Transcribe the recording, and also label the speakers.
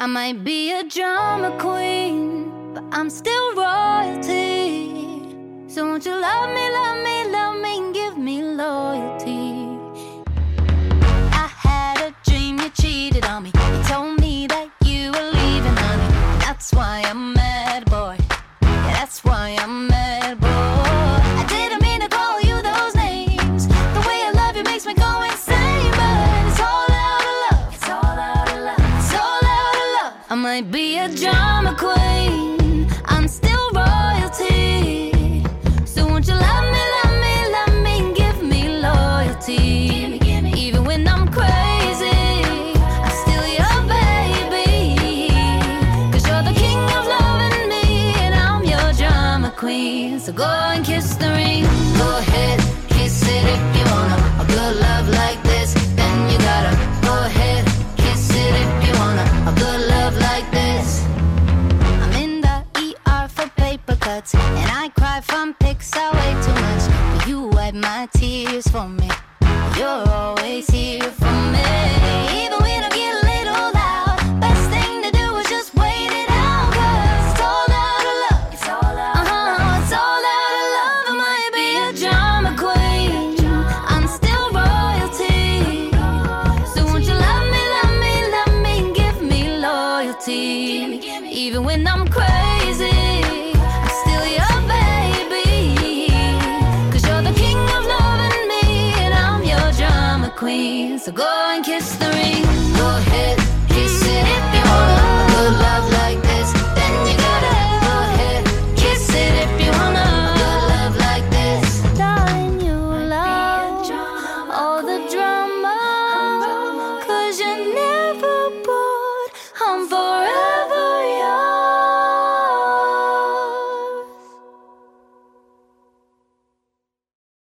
Speaker 1: I might be a drama queen, but I'm still royalty. So won't you love me, love me, love me, and give me loyalty? I had a dream you cheated on me. You told me that you were leaving, honey. That's why I'm mad, boy. Yeah, that's why I'm mad, boy. I didn't mean to call you those names. The way I love you makes me go insane, but it's all out of love. It's all out of love. It's all out of love. I might be a drama queen, I'm still royalty. So won't you love me, love me, love me, and give me loyalty? Even when I'm crazy, I'm still your baby. 'Cause you're the king of loving me, and I'm your drama queen. So go and kiss the ring. Go ahead, kiss it if you wanna. A good love like this, then you gotta. Go ahead, kiss it if you wanna. A good love like this. I'm in the ER for paper cuts, and I cry from pics I way too much. But you wipe my tears for me. You're always here for me. Even when I get a little loud, best thing to do is just wait it out. 'Cause it's all out of love. It's all out of love. It's all out of love. I might be a drama queen, I'm still royalty. So won't you love me, love me, love me, and give me loyalty? Even when I'm crazy, I'm still your baby. 'Cause you're the king of loving me, and I'm your drama queen. So go and kiss the ring. Go ahead, kiss it if you wanna. A good love like this, then you gotta. Go ahead, kiss it if you wanna. A good love like this. Darling, you love all the drama, 'cause you